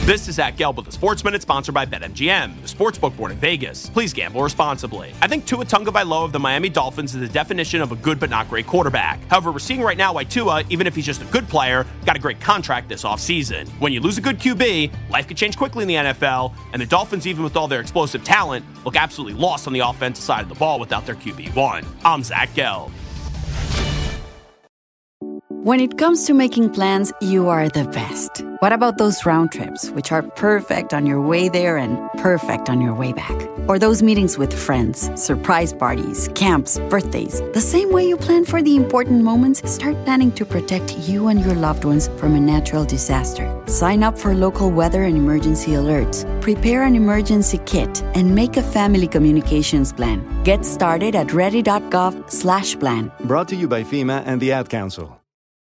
This is Zach Gelb with the Sports Minute, sponsored by BetMGM, the sportsbook born in Vegas. Please gamble responsibly. I think Tua Tagovailoa of the Miami Dolphins is the definition of a good but not great quarterback. However, we're seeing right now why Tua, even if he's just a good player, got a great contract this offseason. When you lose a good QB, life could change quickly in the NFL, and the Dolphins, even with all their explosive talent, look absolutely lost on the offensive side of the ball without their QB1. I'm Zach Gelb. When it comes to making plans, you are the best. What about those round trips, which are perfect on your way there and perfect on your way back? Or those meetings with friends, surprise parties, camps, birthdays. The same way you plan for the important moments, start planning to protect you and your loved ones from a natural disaster. Sign up for local weather and emergency alerts. Prepare an emergency kit and make a family communications plan. Get started at ready.gov/plan. Brought to you by FEMA and the Ad Council.